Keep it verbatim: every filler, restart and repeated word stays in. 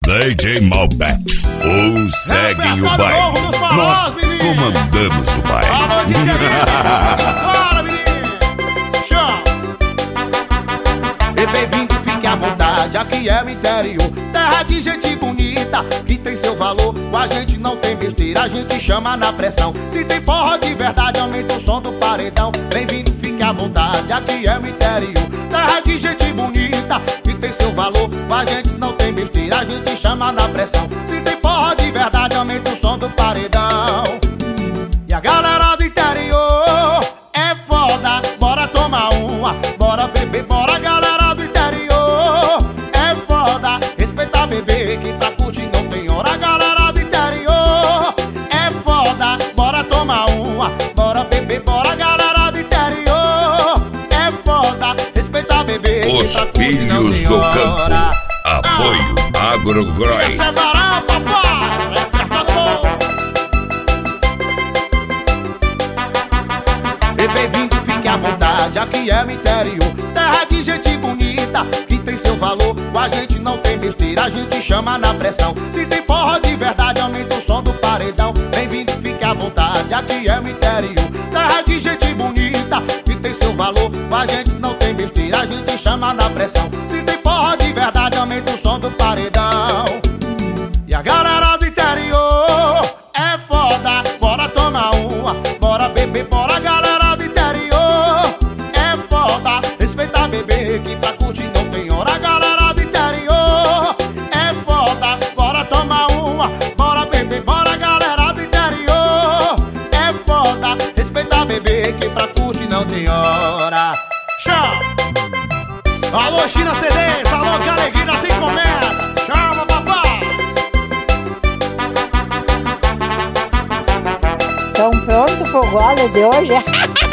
D J Malbec. Um segue o baile. Nós comandamos o baile. Alô, D J Bora, menino. Show. E bem-vindo, fique à vontade. Aqui é o interior, terra de gente bonita, que tem seu valor. Com a gente não tem besteira, a gente chama na pressão. Se tem forró de verdade, aumenta o som do paredão. Bem-vindo, fique à vontade. Aqui é o interior, terra de gente bonita, que tem seu valor. Com a gente não tem besteira, a gente chama na pressão. Se tem forró de verdade, aumenta o som do paredão. E a galera do interior é foda, bora tomar uma, bora beber, bora galera do interior é foda, respeita bebê, que pra curtir não tem hora. Galera do interior é foda, bora tomar uma, bora beber, bora galera do interior é foda, respeita bebê, que Os pra curtir não filhos tem do hora. campo. Apoio Agrogrói. Essa é varal, papai, é pescador. E bem-vindo, fique à vontade, aqui é o interior, terra de gente bonita, que tem seu valor. Com a gente não tem besteira, a gente chama na pressão. Se tem forró de verdade, aumenta o som do paredão. Bem-vindo, fique à vontade, aqui é o interior, terra de gente bonita, que tem seu valor. Com a gente não tem besteira, a gente chama na pressão. Se tem forró de verdade, aumenta o som do paredão. E a galera do interior é foda, bora tomar uma, bora beber, bora galera do interior é foda, respeita bebê, que pra curtir não tem hora. Galera do interior é foda, bora tomar uma, bora beber, bora galera do interior é foda, respeita bebê, que pra curtir não tem hora. Tchau! Alô, China C Ds, alô, que alegria se encomenda. Chama, papai! Estão prontos pro gole de hoje?